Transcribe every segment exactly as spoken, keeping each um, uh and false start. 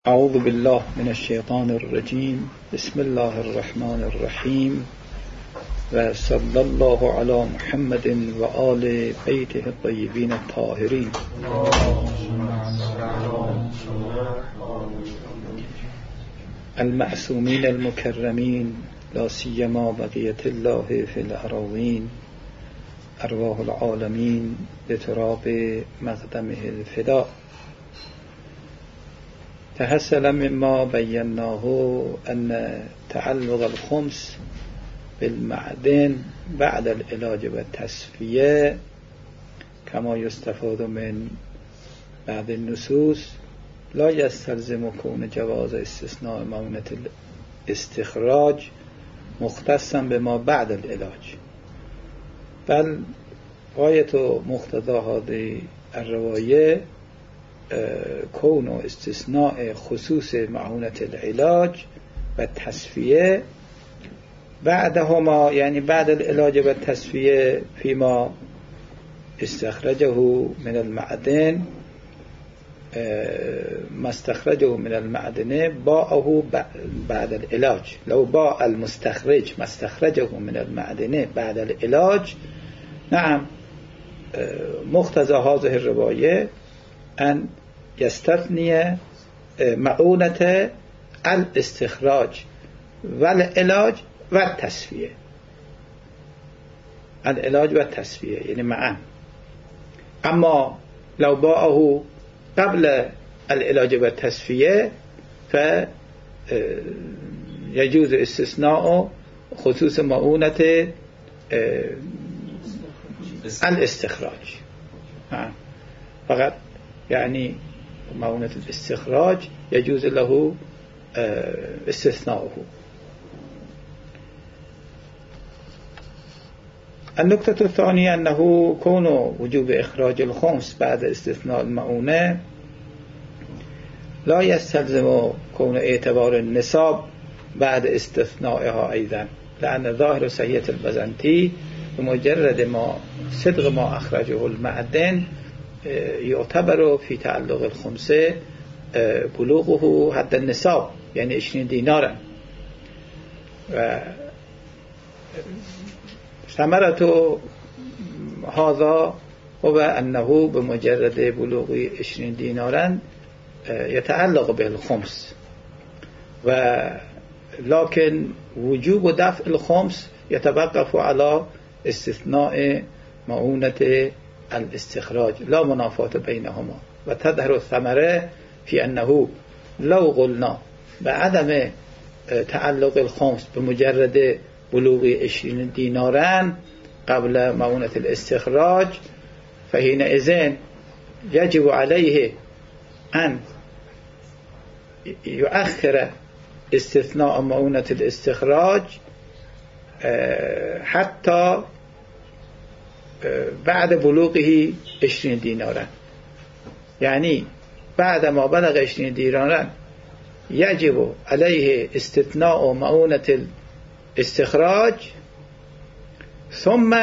أعوذ بالله من الشيطان الرجيم. بسم الله الرحمن الرحيم، وصلى الله على محمد وآل بيته الطيبين الطاهرين. المعصومين المكرمين، لا سيما بقية الله في الأراضين، أرواح العالمين بتراب مقدمه الفداء. تحصل مما بيناه أن تعلق الخمس بالمعدن بعد العلاج والتصفية كما يستفاد من بعض النصوص لا يستلزم كون جواز استثناء مؤونة الاستخراج مختصا بما بعد العلاج، بل غاية مقتضى هذه الرواية كون استثناء خصوص مؤونة العلاج والتصفية بعدهما، يعني بعد العلاج والتصفية فيما استخرجه من المعدن، ما استخرجه من المعدن باعه بعد العلاج. لو باع المستخرج ما استخرجه من المعدن بعد العلاج، نعم مقتضى هذه الرواية أن يستثني مؤونة الاستخراج والعلاج والتصفية، العلاج والتصفية يعني معا. أما لو باعه قبل العلاج والتصفية فيجوز استثناء خصوص مؤونة الاستخراج فقط، يعني مؤونة الاستخراج يجوز له استثناؤه. النقطة الثانية أنه كون وجوب إخراج الخمس بعد استثناء المؤونة لا يستلزم كون اعتبار النصاب بعد استثنائها أيضا، لأن ظاهر صحيح البزنطي بمجرد ما صدق ما أخرجه المعدن يعتبر في تعلق الخمسة بلوغه حد النصاب، يعني عشرين دينارا. ثمرة هذا هو أنه بمجرد بلوغ عشرين دينارا يتعلق به الخمس، ولكن وجوب دفع الخمس يتوقف على استثناء مؤونة الاستخراج، لا منافاة بينهما. وتظهر الثمرة في أنه لو قلنا بعدم تعلق الخمس بمجرد بلوغ عشرين دينارا قبل مؤونة الاستخراج، فحينئذ يجب عليه أن يؤخر استثناء مؤونة الاستخراج حتى بعد بلوغه عشرين دينارا، يعني بعد ما بلغ عشرين دينارا يجب عليه استثناء مؤونة الاستخراج، ثم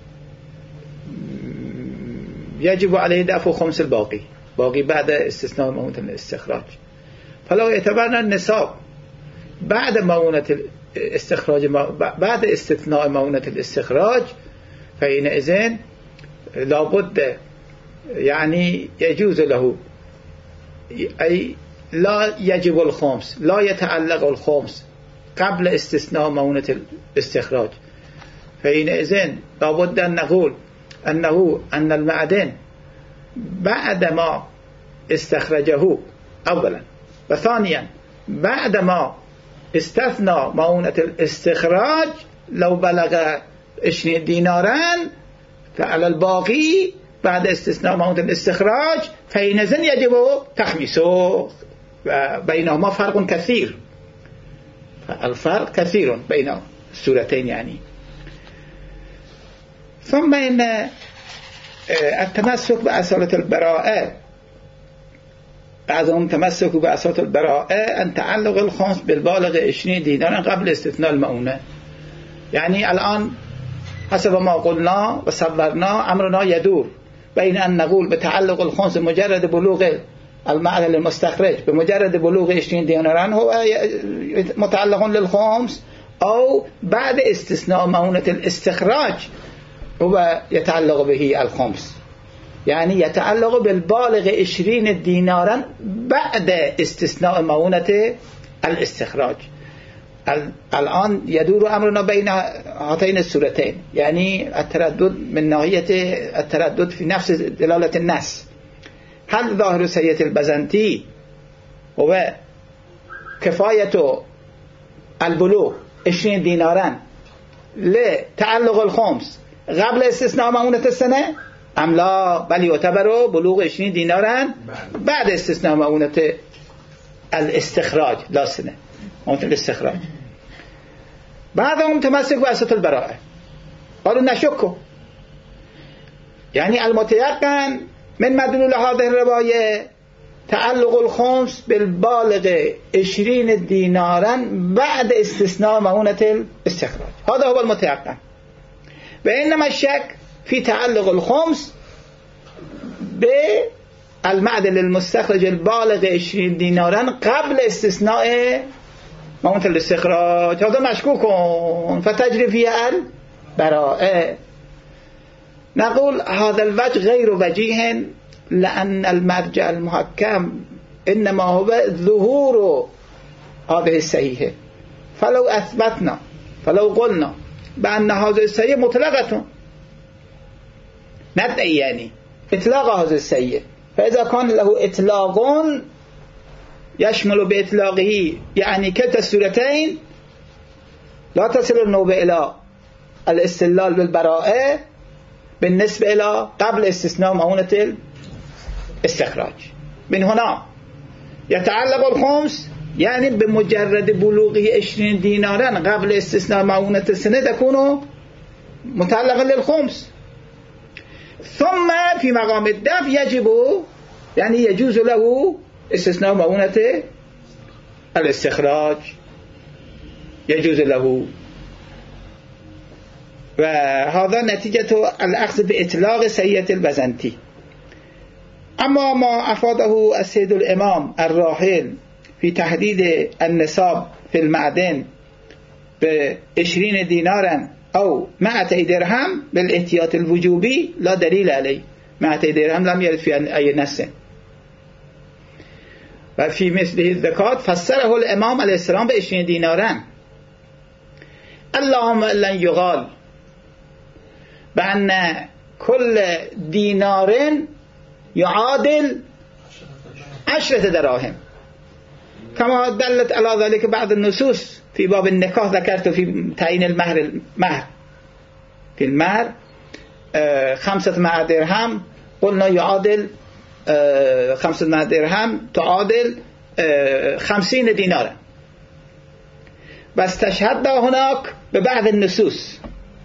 يجب عليه دفع خمس الباقي باقي بعد استثناء مؤونة الاستخراج. فلو اعتبرنا النصاب بعد مؤونة الاستخراج بعد استثناء مؤونة الاستخراج، فحينئذ لابد يعني يجوز له، أي لا يجب الخمس، لا يتعلق الخمس قبل استثناء مؤونة الاستخراج. فحينئذ لابد أن نقول أنه أن المعدن بعدما استخرجه أولا، وثانيا بعدما استثنى مؤونة الاستخراج لو بلغ عشرين دينارا فعلى الباقي بعد استثناء مؤونة الاستخراج فحينئذ يجب تخميسه، بينهما فرق كثير، الفرق كثير بين السورتين يعني. ثم إن التمسك بأصالة البراءة، بعضهم تمسك بأصالة البراءة أن تعلق الخمس بالبالغ عشرين دينارا قبل استثناء المؤونة. يعني الآن حسب ما قلنا وصبرنا أمرنا يدور بين أن نقول بتعلق الخمس مجرد بلوغ المعدن المستخرج بمجرد بلوغ عشرين دينارا هو متعلق للخمس، أو بعد استثناء مؤونة الاستخراج هو يتعلق به الخمس، يعني يتعلق بالبالغ عشرين دينارا بعد استثناء مؤونة الاستخراج. الآن يدور أمرنا بين هاتين الصورتين، يعني التردد من ناحية التردد في نفس دلالة النص. هل ظاهر سيد البزنطي هو كفاية البلوغ عشرين دينارا لتعلق الخمس قبل استثناء مؤونة السنة أم لا؟ بل يعتبر بلوغ عشرين دينارا بعد استثناء مؤونة الاستخراج لا سنة مؤونة الاستخراج. بعضهم تمسك بأساس البراءة، قالوا نشكه، يعني المتيقن من مدلول هذه الرواية تعلق الخمس بالبالغ عشرين دينارا بعد استثناء مؤونة الاستخراج، هذا هو المتيقن. بينما الشك في تعلق الخمس بالمعدن المستخرج البالغ عشرين دينارا قبل استثناء مؤونة الاستخراج، هذا مشكوك فتجري فيها البراءة. نقول هذا الوجه غير وجيه، لأن المرجع المحكم إنما هو ظهور هذه الصحيحة. فلو أثبتنا فلو قلنا بأن هذه الصحيحة مطلقة ندعي يعني إطلاق هذه الصحيحة، فإذا كان له إطلاق يشمل بإطلاقه يعني كلتا السورتين لا تصل النوبة إلى الاستدلال بالبراءة بالنسبة إلى قبل استثناء مؤونة الاستخراج. من هنا يتعلق الخمس يعني بمجرد بلوغه عشرين دينارا قبل استثناء مؤونة السنة تكون متعلقا للخمس. ثم في مقام الدفع يجب يعني يجوز له استثناء مؤونة الاستخراج، يجوز له، وهذا نتيجة الأخذ بإطلاق سيد البزنطي. أما ما أفاده السيد الإمام الراحل في تحديد النصاب في المعدن بعشرين دينارا أو مائتي درهم بالاحتياط الوجوبي لا دليل عليه. مائتي درهم لم يرد في أي نص. وفي مثله الزكاة فسره الإمام عليه السلام بعشرين دينارا. اللهم لن يقال بأن كل دينار يعادل عشرة دراهم، كما دلت على ذلك بعض النصوص في باب النكاح. ذكرت في تعيين المهر المهر في المهر آه خمسة مائة درهم، قلنا يعادل آه خمسة مائة درهم تعادل آه خمسين دينارا، بس تشهدنا هناك ببعض النصوص.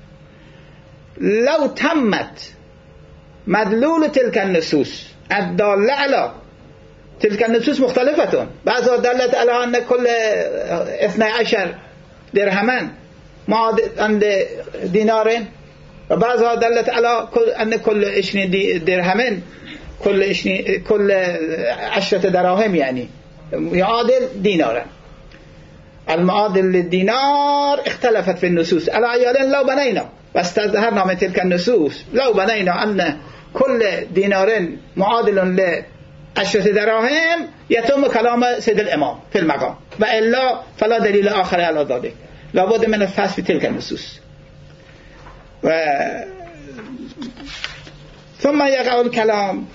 لو تمت مدلول تلك النصوص الدالة على تلك النصوص مختلفة، بعضها دلت على أن كل اثني عشر درهما عند دينارين، وبعضها دلت على أن كل عشرين درهما كل عشرين كل عشرة دراهم يعني يعادل دينارا. المعادل للدينار اختلفت في النصوص. على عيالين لو بنينا بس تظهرنا من تلك النصوص، لو بنينا أن كل دينار معادل لعشرة دراهم يتم كلام سيد الإمام في المقام، وإلا فلا دليل آخر على ذلك. لابد من الفحص في تلك النصوص. و... ثم يقع الكلام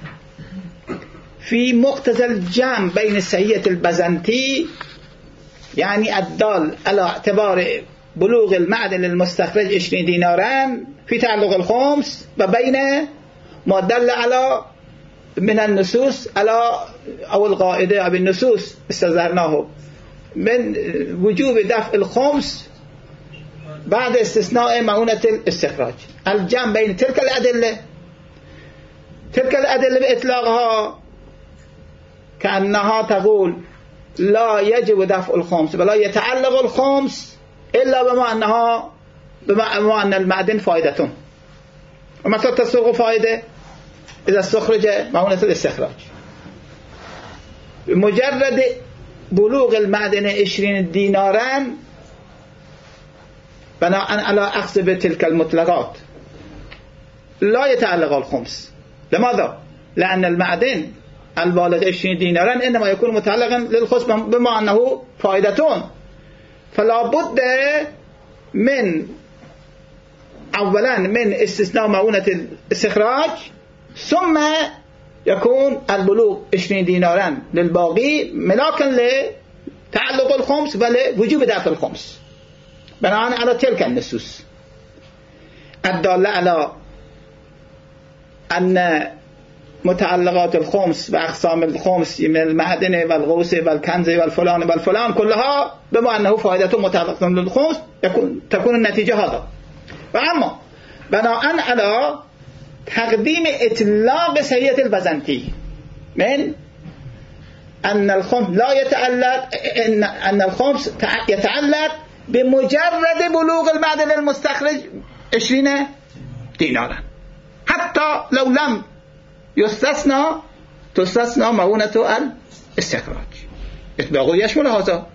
في مقتضى الجمع بين سيئة البزنطي يعني الدال على اعتبار بلوغ المعدن المستخرج عشرين دينارا في تعلق الخمس، وبين ما دل على من النصوص على أو القاعدة أو النصوص استظهرناه من وجوب دفع الخمس بعد استثناء مؤونة الاستخراج. الجمع بين تلك الأدلة تلك الأدلة بإطلاقها كأنها تقول لا يجب دفع الخمس ولا يتعلق الخمس إلا بما أنها بما أن المعدن فائدة. ومتى تسوق فائدة؟ إذا استخرج مؤونة الاستخراج. مجرد بلوغ المعدن عشرين دينارا بناء على أخذ بتلك المطلقات لا يتعلق الخمس. لماذا؟ لأن المعدن البالغ عشرين دينارا إنما يكون متعلقا للخمس بما أنه فائدتون، فلا بد من أولا من استثناء مؤونة الاستخراج، ثم يكون البلوغ عشرين دينارا للباقي ملاكا لتعلق الخمس ولوجوب دفع الخمس بناء على تلك النصوص الدالة على أن متعلقات الخمس بأقسام الخمس من المعدن والغوث والكنز والفلان والفلان كلها بما أنه فائدة متعلقة للخمس تكون النتيجة هذا. وأما بناء على تقديم إطلاق سيد البزنطي من أن الخمس لا يتعلق إن أن الخمس يتعلق بمجرد بلوغ المعدن المستخرج عشرين دينارا حتى لو لم يستثنى تستثنى مؤونة الاستخراج، إطلاقه يشمل هذا.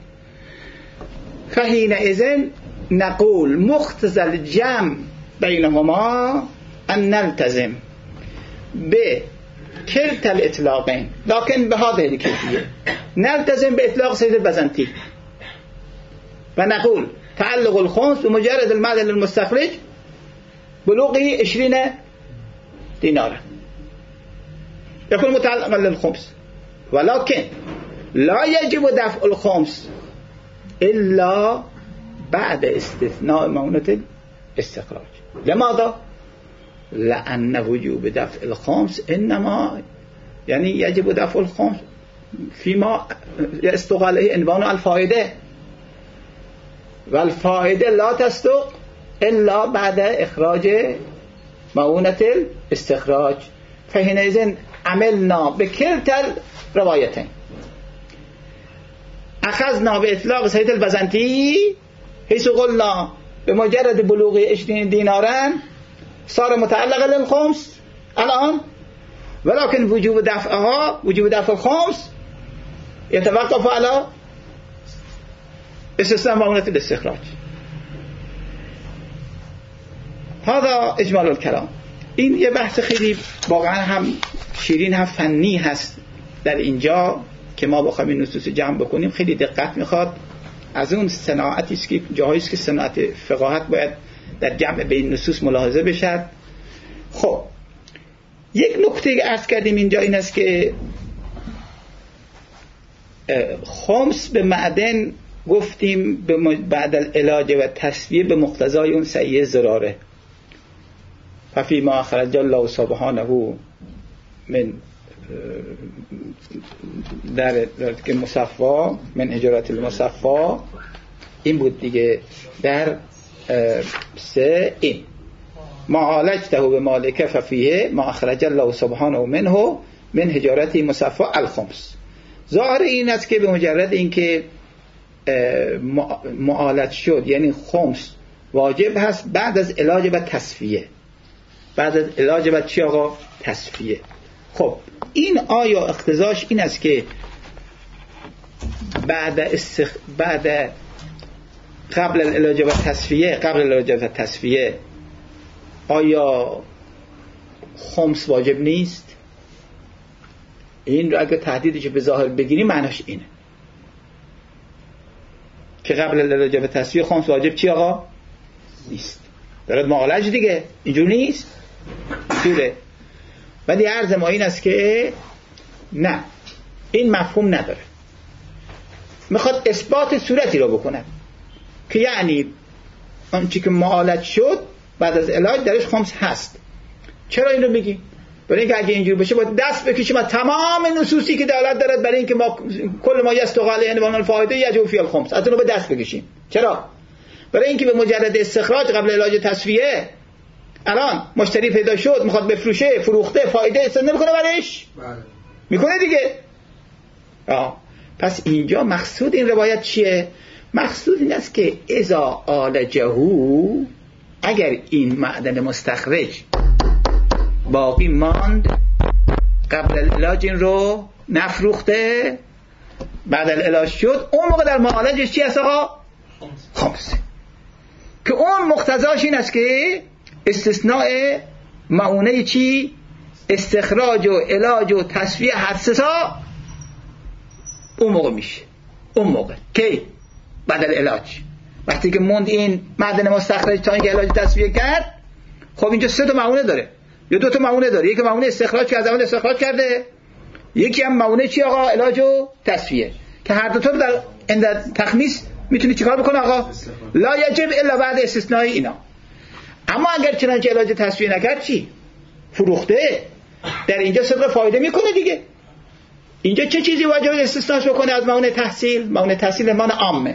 فحينئذ نقول مقتضى الجمع بينهما أن نلتزم بكلتا الإطلاقين لكن بهذه الكيفية. نلتزم بإطلاق سيد البزنطي ونقول تعلق الخمس بمجرد المعدن المستخرج بلوغه عشرين دينارا يكون متعلقا للخمس، ولكن لا يجب دفع الخمس إلا بعد استثناء مؤونة الاستخراج. لماذا؟ لأن وجوب دفع الخمس إنما يعني يجب دفع الخمس فيما يصدق عليه عنوان الفائدة، والفائدة لا تصدق إلا بعد إخراج مؤونة الاستخراج. فحينئذ عملنا بكلتا الروايتين. أخذنا بإطلاق سيد البزنطي حيث قلنا بمجرد بلوغ عشرين دينارا صار متعلقا للخمس الآن، ولكن وجوب دفعها وجوب دفع الخمس يتوقف على استثناء مؤونة الاستخراج. هذا إجمال الكلام. این یه بحث خیلی واقعا هم شیرین هم فنی هست در اینجا که ما بخوایم این نصوص جمع بکنیم. خیلی دقت میخواد، از اون صناعتی است که جاهایی است که صناعت فقاهت باید در جمع بین نصوص ملاحظه بشد. خب یک نکته عرض کردیم اینجا این است که خمس به معدن گفتیم بعد العلاج و تصفیه به مقتضای اون سعی ضراره. ففی ما اخرج الله سبحانه من در که مصفا من اجارت المصفا این بود دیگه. در سه این معالجته به مالک ففیه ما اخرج الله سبحانه منه من اجارت مصفا الخمس. ظاهر این است که به مجرد این که معالج شد یعنی خمس واجب هست بعد از علاج و تصفیه. بعد از علاج و چی آقا؟ تصفیه. خب این آیا اقتضاش این است که بعد استخ... بعد قبل العلاج و تصفیه قبل العلاج و تصفیه آیا خمس واجب نیست؟ این رو اگه تهدیدش به ظاهر بگیریم معناش اینه که قبل العلاج و تصفیه خمس واجب چی آقا؟ نیست. دارد معالج دیگه، اینجور نیست اینجوره. ولی عرض ما این است که نه، این مفهوم نداره. میخواد اثبات صورتی رو بکنه که یعنی آنچه که معالج شد بعد از علاج درش خمس هست. چرا این رو میگیم؟ برای اینکه اگه اینجور بشه باید دست بکشیم از تمام نصوصی که دلالت دارد برای اینکه ما کل ما یستقال عنوان الفائده یجب فی الخمس از اون رو به دست بکشیم. چرا؟ برای اینکه به مجرد استخراج قبل علاج تصفیه الان مشتری پیدا شد میخواد بفروشه، فروخته، فایده استفاده نمیکنه برش؟ بله میکنه دیگه. آه. پس اینجا مقصود این روایت چیه؟ مقصود این است که اذا عالجهو، اگر این معدن مستخرج باقی ماند قبل العلاج این رو نفروخته بعد العلاج شد، اون موقع در معالجش چی هست آقا؟ خمسه. که اون مقتضاش این است که استثناء معونه چی؟ استخراج و علاج و تصفیه هر سه تا اون موقع میشه. اون موقع که بعد العلاج وقتی که موند این معدن مستخرج تا اینکه علاج تصفیه کرد، خب اینجا سه تا معونه داره یا دو تا معونه داره. یکی معونه استخراج که از اول استخراج کرده، یکی هم معونه چی آقا؟ علاج و تصفیه، که هر دو تا در اند تخمیس میتونی چیکار بکنه آقا؟ لا یجب الا بعد استثناء اینا. اما اگر چنانچه علاج تصفیه نکرد چی؟ فروخته، در اینجا صدق فایده میکنه دیگه. اینجا چه چیزی واجب استثناش بکنه از معونه تحصیل؟ معونه تحصیل مان عامه،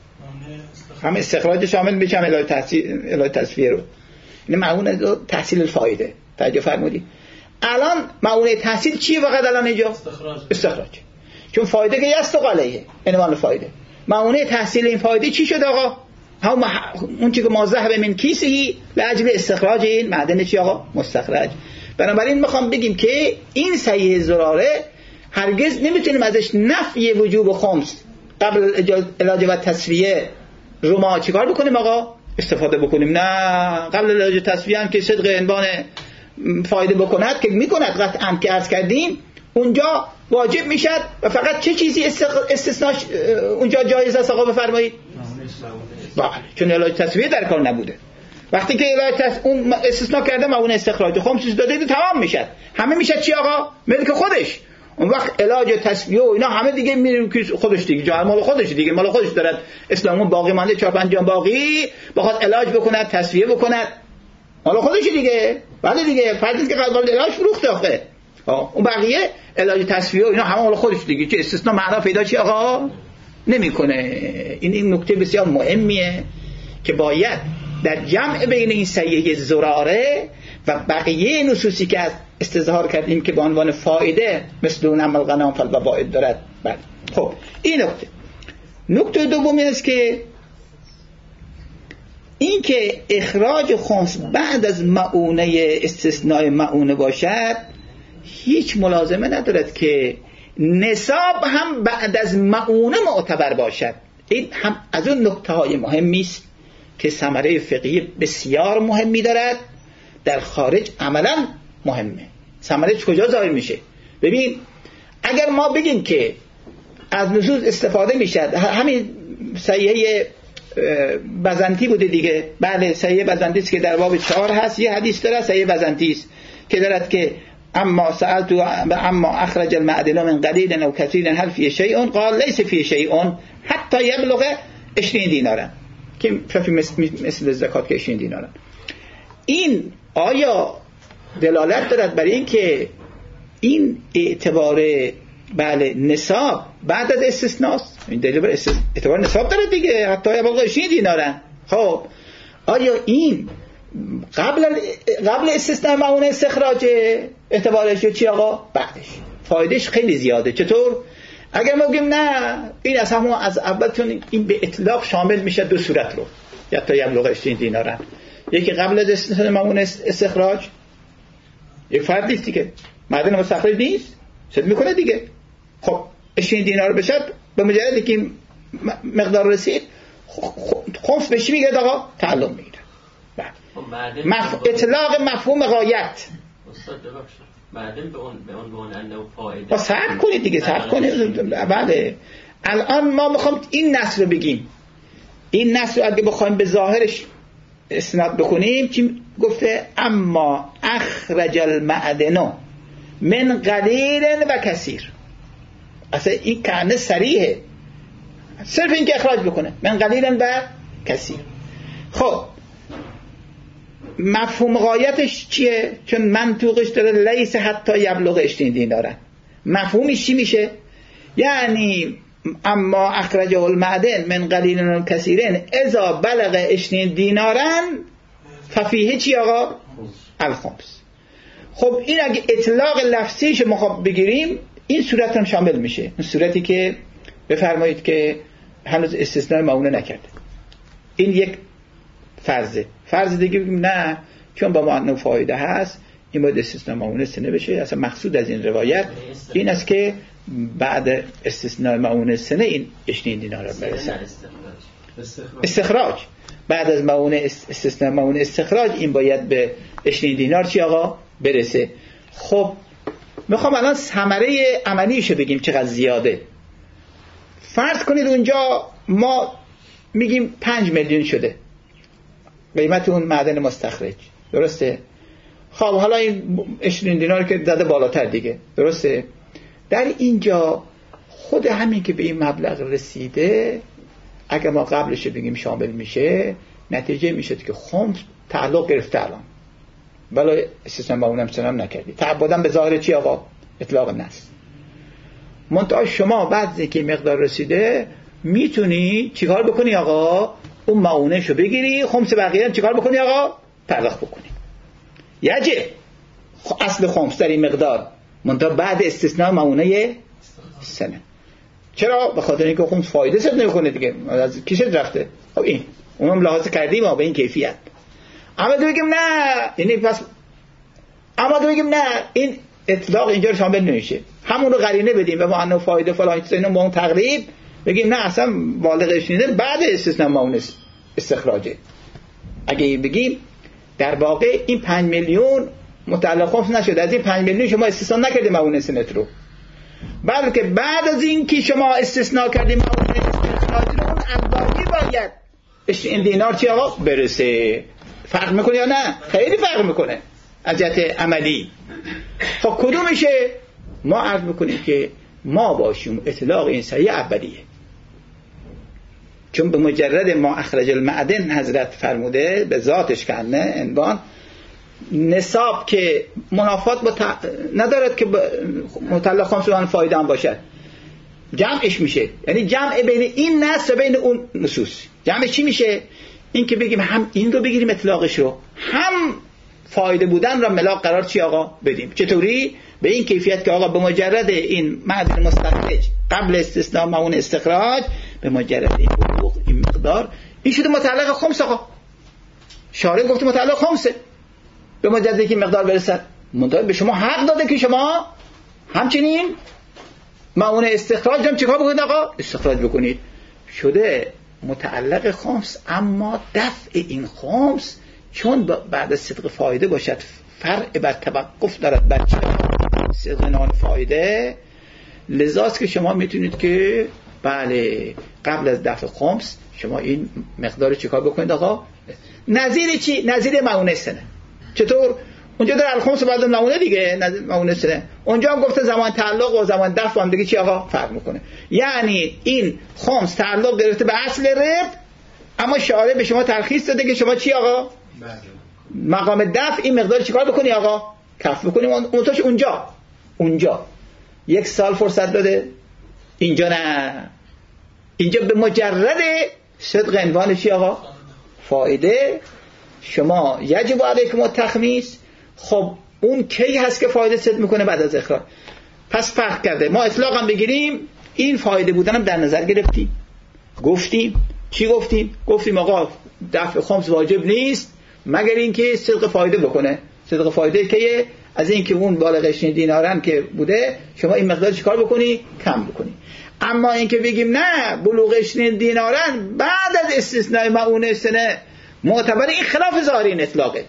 هم استخراج شامل میشه، هم علاج تحصیل، علاج تصفیه رو. این معونه تحصیل الفایده. توجه فرمودی؟ الان معونه تحصیل چیه فقط الان اینجا؟ استخراج. استخراج. چون فایده که یست قلیه، عنوان فایده. معونه تحصیل این فایده چی شد آقا؟ هم اون چیزی که ما ذهب من کیسهی لاجل استخراج این معدن چی آقا؟ مستخرج. بنابراین میخوام بگیم که این صحیح ضراره هرگز نمیتونیم ازش نفی وجوب خمس قبل علاج و تصفیه رو ما چیکار بکنیم آقا؟ استفاده بکنیم. نه، قبل علاج تصفیه هم که صدق عنوان فایده بکند که میکند قطعا که عرض کردیم اونجا واجب میشد و فقط چه چیزی استثناش اونجا جایز است آقا بفرمایید؟ بله، چون علاج تصفیه در کار نبوده. وقتی که علاج تصفیه اون استثناء کرده معونه استخراج خمسش داده تمام میشد، همه میشد چی آقا؟ ملک خودش. اون وقت علاج تصفیه و اینا همه دیگه میره خودش دیگه، جای مال خودش دیگه، مال خودش دارد. اسلامون باقی مانده چهار پنج جان باقی بخواد علاج بکند تصفیه بکند، مال خودش دیگه. بله دیگه، فردی که قبل علاج فروخته آخه. اون بقیه علاج تصفیه و اینا همه مال خودش دیگه، چه استثناء معنا پیدا چی آقا نمیکنه. این این نکته بسیار مهمیه که باید در جمع بین این صحیح ضراره و بقیه نصوصی که استظهار کردیم که به عنوان فایده مثل اون عمل غنام فالفوائد دارد. بله. خب این نکته. نکته دومی است که این که اخراج خمس بعد از معونه استثناء معونه باشد هیچ ملازمه ندارد که نصاب هم بعد از معونه معتبر باشد. این هم از اون نکته های مهمی است که ثمره فقهی بسیار مهمی دارد، در خارج عملا مهمه. ثمره کجا ظاهر میشه؟ ببین اگر ما بگیم که از نصوص استفاده میشد، همین صحیحه بزنتی بوده دیگه. بله صحیحه بزنتی است که در باب چهار هست، یه حدیث داره صحیحه بزنتی است که دارد که اما سألت اما اخرج المعدن من قلیل او کثیر هل فی شیء قال ليس فی شیء حتی یبلغ عشرین دینارا، که فی مثل زکات که عشرین دینارا. این آیا دلالت دارد برای این که این اعتبار بله نصاب بعد از استثناء، این دلیل بر اعتبار نصاب داره دیگه، حتی یبلغ عشرین دینارا. خب آیا این قبل قبل استثناء معونه استخراج اعتبارش چی آقا؟ بعدش فایدهش خیلی زیاده. چطور؟ اگر ما بگیم نه این از همون از اول، چون این به اطلاق شامل میشه دو صورت رو، یا تا یبلغ عشرین دینارن، یکی قبل از استثناء معونه استخراج، یک فرد نیست دیگه، معدن مستخرج نیست، صد میکنه دیگه. خب عشرین دینار بشه به مجرد که مقدار رسید خمس بشی میگه آقا تعلم میگیره. مف... اطلاق مفهوم غایت. استاد ببخشید معدن به اون به عنوان انه فایده. با صبر کنید دیگه، صبر کنید. بله الان ما میخوام این نص رو بگیم. این نص رو اگه بخوایم به ظاهرش استناد بکنیم چی گفته؟ اما اخرج المعدن من قلیل و کثیر. اصلا این کانه صریحه، صرف این که اخراج بکنه من قلیل و کثیر. خب مفهوم غایتش چیه؟ چون منطوقش داره لیس حتی یبلغ عشرین دینارن. مفهومش چی میشه؟ یعنی اما اخرجه المعدن من قلیل و کثیرن اذا بلغ عشرین دینارن ففیه چی آقا؟ الخمس. خب این اگه اطلاق لفظیش ما بگیریم این صورت هم شامل میشه، این صورتی که بفرمایید که هنوز استثناء معونه نکرده. این یک فرضه. فرض دیگه بگیم نه چون با معنی فایده هست این باید استثناء معونه سنه بشه. اصلا مقصود از این روایت این است که بعد استثناء معونه سنه این عشرین دینار را برسد. استخراج بعد از معونه استثناء معونه استخراج این باید به عشرین دینار چی آقا برسه. خب میخوام الان ثمره عملیشو بگیم چقدر زیاده. فرض کنید اونجا ما میگیم پنج میلیون شده قیمت اون معدن مستخرج، درسته؟ خب حالا این عشرین دینار که داده بالاتر دیگه، درسته؟ در اینجا خود همین که به این مبلغ رسیده اگر ما قبلش بگیم شامل میشه، نتیجه میشه که خمس تعلق گرفته الان، ولی استثناء معونه هم سنم نکردی، تعبدن به ظاهر چی آقا؟ اطلاق نص. منتها شما بعد که مقدار رسیده میتونی چیکار بکنی آقا؟ اون معونه شو بگیری، خمس بقیه هم چیکار بکنی آقا؟ پرداخت بکنی. یجب اصل خمس در این مقدار، منتها بعد استثناء معونه سنه. چرا؟ به خاطر اینکه خمس فایده سد نمیکنه دیگه، از کیست رفته. خب این اونم لحاظ کردیم ما به این کیفیت. اما تو بگیم نه، یعنی پس اما تو بگیم نه این اطلاق اینجا رو شامل نمیشه، همون رو قرینه بدیم و ما انو فایده فلان چیزا اینو با اون تقریب بگیم نه اصلا بالغش نیست بعد استثناء معونه استخراجه. اگه بگیم در واقع این پنج میلیون متعلق خمس نشد، از این پنج میلیون شما استثناء نکردیم معونه سنت رو، بلکه بعد از این که شما استثناء کردیم معونه استخراج رو اون انباقی باید این دینار چی آقا برسه. فرق میکنه یا نه؟ خیلی فرق میکنه از جهت عملی. خب کدومشه؟ ما عرض بکنیم که ما باشیم اطلاق این صحیح اولیه، چون به مجرد ما اخرج المعدن حضرت فرموده به ذاتش کنه عنوان نصاب که منافات با ت... ندارد که متعلق خمس و فایده هم باشد، جمعش میشه، یعنی جمع بین این نص و بین اون نصوص. جمع چی میشه؟ این که بگیم هم این رو بگیریم اطلاقش رو، هم فایده بودن را ملاک قرار چی آقا بدیم. چطوری؟ به این کیفیت که آقا به مجرد این معدن مستخرج قبل استثناء معونه استخراج به مجرد این بلوغ این مقدار این شده متعلق خمس آقا، شارع گفته متعلق خمسه، به مجرد که مقدار برسد منتها به شما حق داده که شما همچنین معونه استخراج هم چیکار بکنید آقا؟ استخراج بکنید. شده متعلق خمس، اما دفع این خمس چون بعد از صدق فایده باشد فرع بر توقف دارد بر صدق نان فایده، لذاست که شما میتونید که بله قبل از دفع خمس شما این مقدار چیکار بکنید آقا؟ نظیر چی؟ نظیر معونه سنه. چطور؟ اونجا در الخمس بعد معونه دیگه معونه سنه، اونجا هم گفته زمان تعلق و زمان دفع هم دیگه چی آقا؟ فرق میکنه. یعنی این خمس تعلق گرفته به اصل رد، اما شارع به شما ترخیص داده که شما چی آقا؟ مقام دفع این مقدار چیکار بکنی آقا؟ کف بکنیم. اونتاش اونجا اونجا یک سال فرصت داده، اینجا نه، اینجا به مجرد صدق عنوان چی آقا؟ فایده شما یجب علیکم التخمیس. خب اون کی هست که فایده صدق میکنه؟ بعد از اخراج. پس فرق کرده. ما اطلاق هم بگیریم این فایده بودنم در نظر گرفتیم، گفتیم چی گفتیم؟ گفتیم آقا دفع خمس واجب نیست مگر اینکه صدق فایده بکنه. صدق فایده که از این که اون بالغ عشرین دینارن که بوده شما این مقدار چیکار بکنی؟ کم بکنی. اما این که بگیم نه بلوغ عشرین دینارن بعد از استثناء معونه سنه معتبر، این خلاف ظاهر این اطلاقه.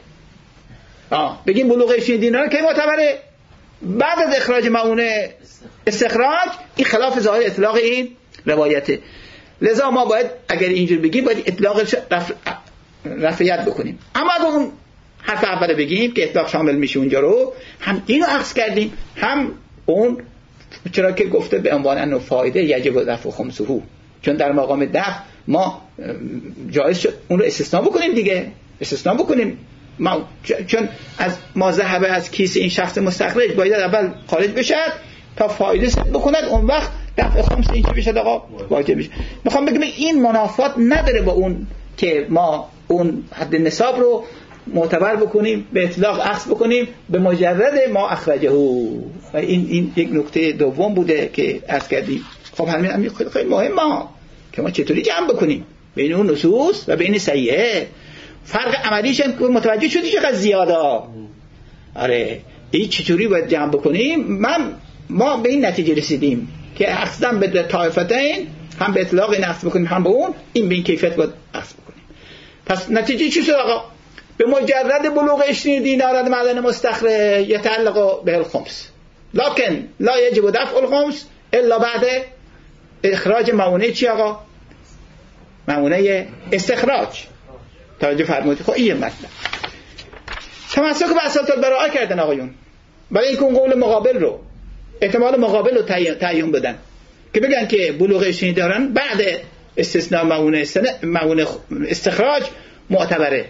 آه بگیم بلوغ عشرین دینارن که معتبره بعد از اخراج معونه استخراج، این خلاف ظاهر اطلاق این روایته. لذا ما باید اگر اینجور بگیم باید اطلاقش رفع رفعیت بکنیم. اما اگر اون حرف اول بگیم که اطلاق شامل میشه اونجا رو، هم اینو عکس کردیم هم اون، چرا که گفته به عنوان انو فایده یجب دفع خمسه، چون در مقام دفع ما جایز شد اون رو استثناء بکنیم دیگه، استثناء بکنیم ما، چون از ما ذهب از کیس این شخص مستخرج باید اول خارج بشد تا فایده صد بکند، اون وقت دفع خمس این چی بشد آقا؟ واجب میشه. میخوام بگم این منافات نداره با اون که ما اون حد نصاب رو معتبر بکنیم، به اطلاق اخذ بکنیم به مجرد ما اخرجه. و این این یک نکته دوم بوده که عرض کردیم. خب همین همین خیلی خیلی مهمه که ما چطوری جمع بکنیم بین اون نصوص و بین صحیحه. فرق عملیش هم متوجه شدی چقدر زیاده. آره این چطوری باید جمع بکنیم. من ما به این نتیجه رسیدیم که اخذاً به طائفتین، هم به اطلاق این اخذ بکنیم هم به اون، این به این کیفیت باید اخذ بکنیم. پس نتیجه چی شد آقا؟ به مجرد بلوغ عشرین دینار از معدن مستخرج یتعلق به الخمس، لکن لا یجب دفع الخمس الا بعد اخراج معونه چی آقا؟ معونه استخراج. توجه فرمودید؟ خب این مطلب تمسک به اساس البراءه کردن آقایون، برای اینکه اون قول مقابل رو، احتمال مقابل رو تعیین بدن که بگن که بلوغ عشرین دارن بعد استثناء معونه معونه استخراج معتبره.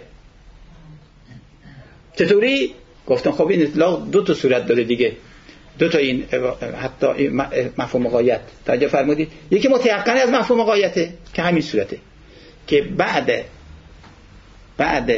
چطوری؟ گفتن خب این اطلاق دو تا صورت داره دیگه، دو تا این حتی مفهوم غایت. توجه فرمودید؟ یکی متيقن از مفهوم غایته که همین صورته که بعد بعد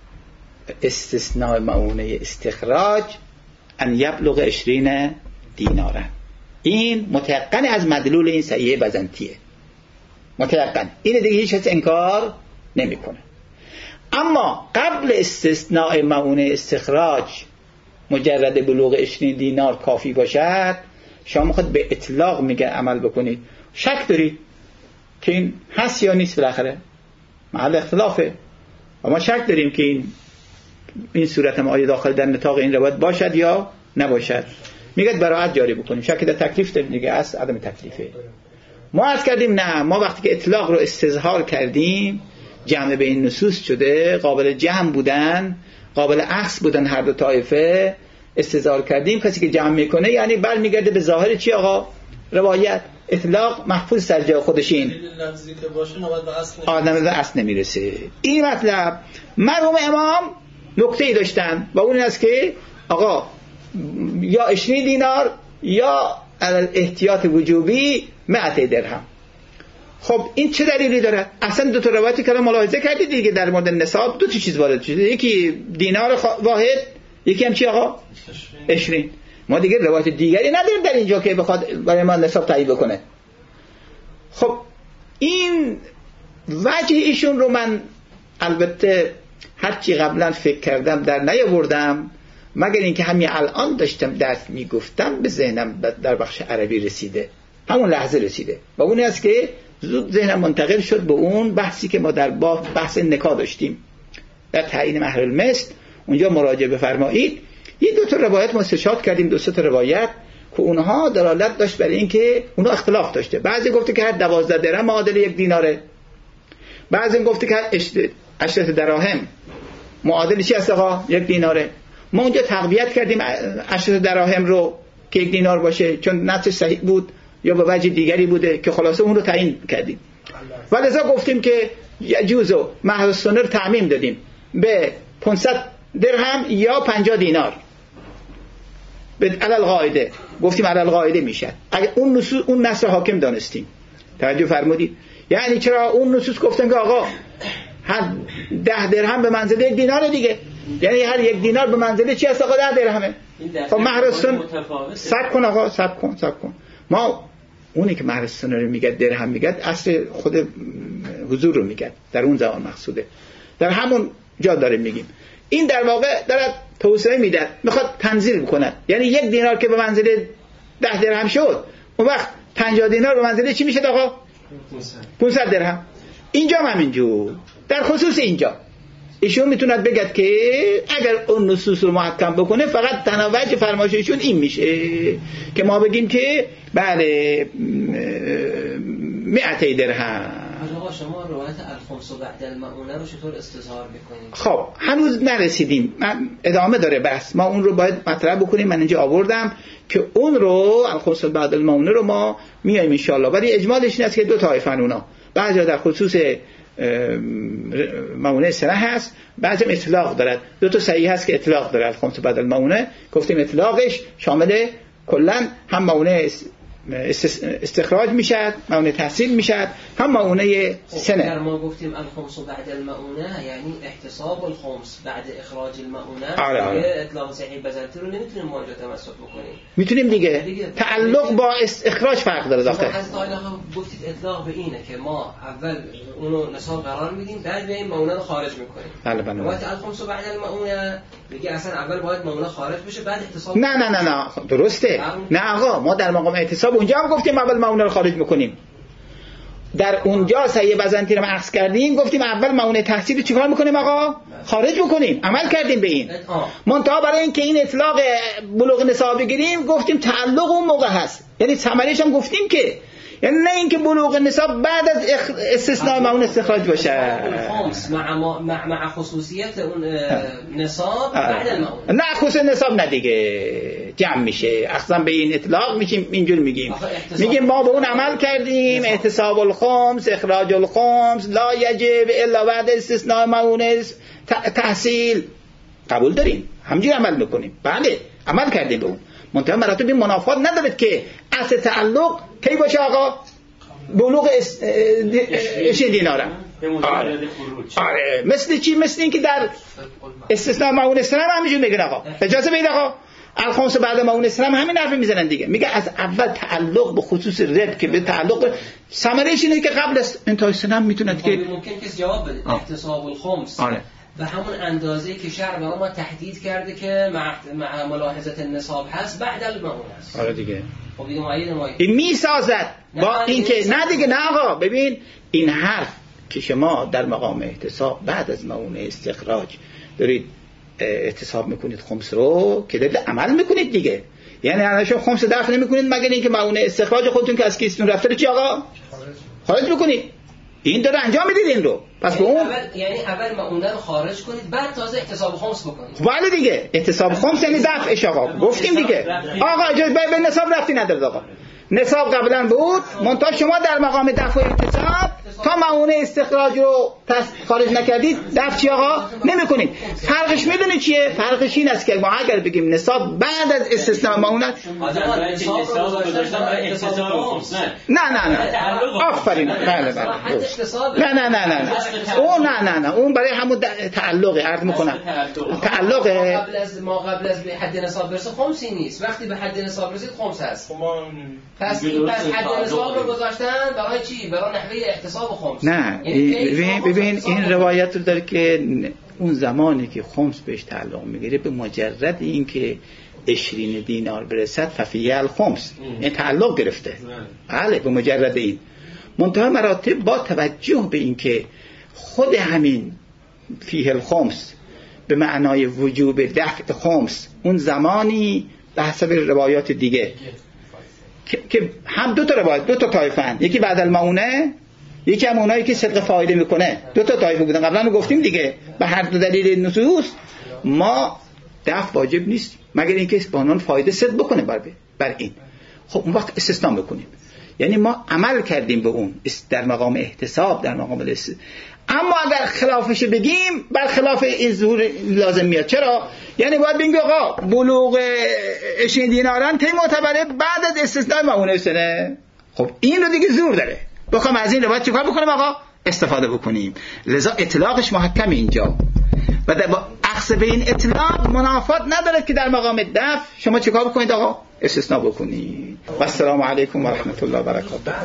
استثناء معونه استخراج ان یبلغ عشرین دیناره، این متيقن از مدلول این صحیح بزنتیه، متيقن، این دیگه هیچ کس انکار نمیکنه. اما قبل استثناء معونه استخراج مجرد بلوغ عشرین دینار کافی باشد، شما میخواد به اطلاق میگه عمل بکنید، شک دارید که این هست یا نیست، بالاخره محل اختلافه، اما شک داریم که این این صورت ما آیا داخل در نطاق این روایت باشد یا نباشد، میگه براءت جاری بکنیم. شک در تکلیف داریم دیگه، اصل عدم تکلیفه. ما عرض کردیم نه، ما وقتی که اطلاق رو استظهار کردیم جمع به این نصوص شده، قابل جمع بودن، قابل عکس بودن هر دو طایفه، استظهار کردیم. کسی که جمع میکنه یعنی برمیگرده به ظاهر چی آقا؟ روایت. اطلاق محفوظ سر جای خودشین، لفظی که باشه نوبت به اصل آدم به اصل نمیرسه. این مطلب مرحوم امام نکته‌ای داشتن و اون است که آقا یا عشرین دینار یا احتیاط وجوبی مئة درهم. خب این چه دلیلی داره؟ اصلا دو تا روایتی که ملاحظه کردید دیگه در مورد نصاب دو تا چیز وارد شده، یکی دینار واحد، یکی هم چی آقا؟ عشرین. ما دیگه روایت دیگری نداریم در اینجا که بخواد برای ما نصاب تعیین بکنه. خب این وجه ایشون رو من البته هرچی قبلا فکر کردم در نیاوردم، مگر اینکه همین الان داشتم درس میگفتم به ذهنم در بخش عربی رسیده، همون لحظه رسیده و اون است که زود ذهنم منتقل شد به اون بحثی که ما در باب بحث نکاح داشتیم در تعیین مهر المثل. اونجا مراجعه بفرمایید، یه دو تا روایت ما استشهاد کردیم، دو سه تا روایت که اونها دلالت داشت برای اینکه اونها اختلاف داشته. بعضی گفته که هر دوازده درهم معادل یک دیناره، بعضی گفته که عشرت دراهم معادل چی هست آقا؟ یک دیناره. ما اونجا تقویت کردیم عشرت دراهم رو که یک دینار باشه، چون نصش صحیح بود یا به وجه دیگری بوده که خلاصه اون رو تعیین کردیم. و لذا گفتیم که یجوزو مهر السنه رو تعمیم دادیم به پانصد درهم یا پنجاه دینار به علل قاعده، گفتیم علل قاعده میشه اگه اون نصوص اون نص حاکم دانستیم. توجه فرمودید؟ یعنی چرا اون نصوص گفتن که آقا هر ده درهم به منزله یک دینار دیگه، یعنی هر یک دینار به منزله چی هست آقا؟ ده درهمه. خب مهر السنه صبر کن آقا، صبر کن صبر کن ما اونی که مهر السنه رو میگه درهم میگه اصل خود حضور رو میگه، در اون زمان مقصوده، در همون جا داره میگیم. این در واقع داره توسعه میده، میخواد تنزیل بکنه، یعنی یک دینار که به منزله ده درهم شد، اون وقت پنجاه دینار به منزله چی میشه آقا؟ پانصد درهم. اینجا هم همینجور، در خصوص اینجا ایشون میتوند بگد که اگر اون نصوص رو محکم بکنه فقط تنوع فرمایششون این میشه که ما بگیم که بله مئة درهم. آقا شما روایت الخمس و بعد المعونه رو چطور استظهار میکنید؟ خب هنوز نرسیدیم، من ادامه داره بحث، ما اون رو باید مطرح بکنیم. من اینجا آوردم که اون رو الخمس و بعد المعونه رو ما میایم ان شاء الله، ولی اجمالش این است که دو طایفن اونا، بعضی در خصوص معونه سنه هست، بعضی اطلاق دارد. دو تا صحیح هست که اطلاق داره الخمس و بعد المعونه، گفتیم اطلاقش شامل کلا هم معونه استخراج میشد، معونه تحصیل میشد، هم معونه سنه. اگر ما گفتیم الخمس بعد المعونه یعنی احتساب الخمس بعد اخراج المعونه، آره آره. اطلاق صحیح بزنتی رو نمیتونیم ما اینجا تمسک بکنیم. میتونیم دیگه. دیگه تعلق با اخراج فرق داره داخل. از حالا گفتید اطلاق به اینه که ما اول اونو نصاب قرار میدیم بعد بیایم معونه رو خارج میکنیم. بله بله. وقت الخمس بعد المعونه میگه اصلا اول باید معونه خارج بشه بعد احتساب. نه نه نه نه درسته. نه آقا ما در مقام احتساب اونجا هم گفتیم اول معونه رو خارج میکنیم. در اونجا صحیح بزنتی رو اخذ کردیم گفتیم اول معونه تحصیل رو چیکار میکنیم آقا؟ خارج میکنیم. عمل کردیم به این. منتها برای اینکه این اطلاق بلوغ نصاب بگیریم گفتیم تعلق اون موقع هست. یعنی ثمرش هم گفتیم که یعنی نه اینکه بلوغ نصاب بعد از استثناء معون استخراج باشه. خمس مع مع مع خصوصیت اون نصاب بعد المعون. نه خصوص نصاب نه دیگه جمع میشه. اصلا به این اطلاق میشیم اینجور میگیم. میگیم ما به اون عمل کردیم احتساب الخمس اخراج الخمس لا یجب الا بعد استثناء معون تحصیل. قبول داریم. همینجوری عمل میکنیم. بله عمل کردیم به اون. منتها مراتب این منافات ندارد که اصل تعلق کی باشه آقا؟ بلوغ عشرین دیناره. آره. آره مثل چی؟ مثل این که در استثناء معون استثناء همینجور میگن آقا اجازه بید آقا الخمس بعد معون استثناء همین حرف میزنن دیگه. میگه از اول تعلق به خصوص رب که به تعلق ثمرش اینه که قبل از انتهای سنه میتوند که ممکن کسی جواب بده احتساب الخمس آره به همون اندازه‌ای که شرع برای ما تحدید کرده که مع ملاحظه النصاب هست بعد المعون هست. آره دیگه. خب دیگه معید ما این میسازد با اینکه نه دیگه نه آقا ببین این حرف که شما در مقام احتساب بعد از معون استخراج دارید احتساب میکنید خمس رو که دارید عمل میکنید دیگه. یعنی الان شما خمس دفع نمیکنید مگر اینکه معون استخراج خودتون که از کیستون رفته چی آقا خارج میکنید. این داره انجام میدید این رو. پس یعنی به اون اول یعنی اول معونه رو خارج کنید بعد تازه احتساب خمس بکنید. بله دیگه احتساب خمس یعنی دفعش آقا. گفتیم دیگه آقا اجازه به نصاب رفتی ندارد آقا. نصاب قبلا بود منتها شما در مقام دفع و احتساب تا معونه استخراج رو خارج نکردید دفع چی آقا نمی‌کنید. فرقش میدونی چیه؟ فرقش این است که ما اگر بگیم نصاب بعد از استثناء معونه نه نه نه آفرین بله بله نه نه نه نه اون نه نه نه اون برای همون تعلق عرض میکنم تعلق قبل از ما قبل از به حد نصاب برسه خمسی نیست. وقتی به حد نصاب رسید خمس هست. پس این پس حد نصاب رو گذاشتن برای چی؟ برای نحوه احتساب خمس. نه ببین ببین این روایت رو داره که اون زمانی که خمس بهش تعلق میگیره به مجرد این که عشرین دینار برسد ففیه الخمس این تعلق گرفته. بله به مجرد این. منتها مراتب با توجه به این که خود همین فیه الخمس به معنای وجوب دفع خمس اون زمانی به حسب روایات دیگه که, که هم دو تا روایت دو تا طایفه هست. یکی بعد المعونه یکی هم اونایی که صدق فایده میکنه. دو تا طایفه بودن قبلا گفتیم دیگه. به هر دو دلیل نصوص ما دفع واجب نیست مگر اینکه با اون فایده صدق بکنه بر بر این. خب اون وقت استثناء میکنیم. یعنی ما عمل کردیم به اون در مقام احتساب در مقام الاستثناء. اما اگر خلافش بگیم بر خلاف این ظهور لازم میاد. چرا؟ یعنی باید بگیم آقا بلوغ عشرین دیناران تی معتبره بعد از استثناء معونه سنه. خب این رو دیگه زور داره. بخوام از این رو باید چیکار بکنیم آقا؟ استفاده بکنیم. لذا اطلاقش محکم اینجا و در اخذ به این اطلاق منافات نداره که در مقام دفع شما چیکار بکنید آقا؟ استثناء بکنید. و السلام علیکم و رحمت الله و برکاته.